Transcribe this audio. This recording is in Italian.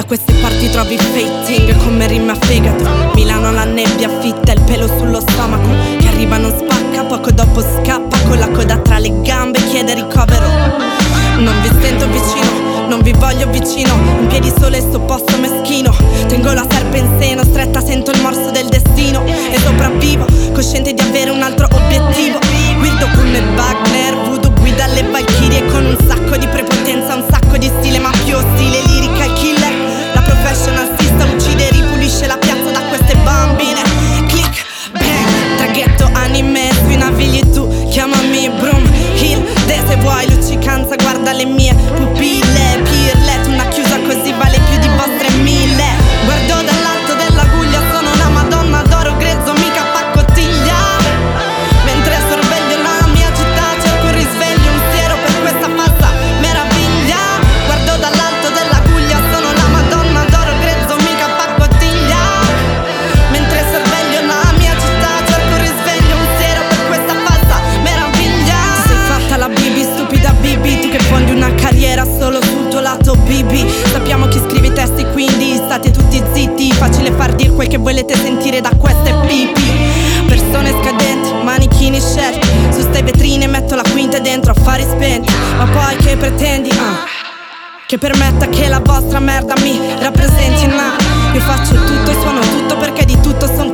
queste parti trovi fating come rime a fegato. Milano alla nebbia fitta, il pelo sullo stomaco, che arriva non spacca, poco dopo scappa con la coda tra le gambe, chiede ricovero. Non vi sento vicino, non vi voglio vicino, in piedi sole sto posto meschino. Tengo la serpe in seno, stretta sento il morso del destino e sopravvivo, cosciente di avere un altro obiettivo. Guido come Wagner, voodoo guida le valchirie con un sacco di prepotenza, un sacco di stile, ma più stile lyrical killer. La professional system uccide e ripulisce la piazza da queste bambine. Click, bang, traghetto anime sui navigli, tu chiamami Broom Hill. De se vuoi luccicanza guarda le mie pupille, pirlet, una chiusa così vale più di vostre 1000. Guardo dall'alto dell'aguglia, sono una madonna d'oro grezzo, mica paccottiglia. Mentre sorveglio la mia città cerco il risveglio, un siero per questa falsa meraviglia. Guardo dall'alto dell'aguglia, sono la madonna d'oro grezzo, mica paccottiglia. Mentre sorveglio la mia città cerco il risveglio, un siero per questa falsa meraviglia. Ti sei fatta la Bibi, stupida Bibi, tu che fondi una carriera solo sul tuo lato Bibi. Sappiamo chi scrive i testi, quindi state tutti zitti. Facile far dire quel che volete sentire da queste pipi. Persone scadenti, manichini scelti, su ste vetrine metto la quinta dentro affari spenti. Ma poi che pretendi? Che permetta che la vostra merda mi rappresenti? No, io faccio tutto e suono tutto perché di tutto sono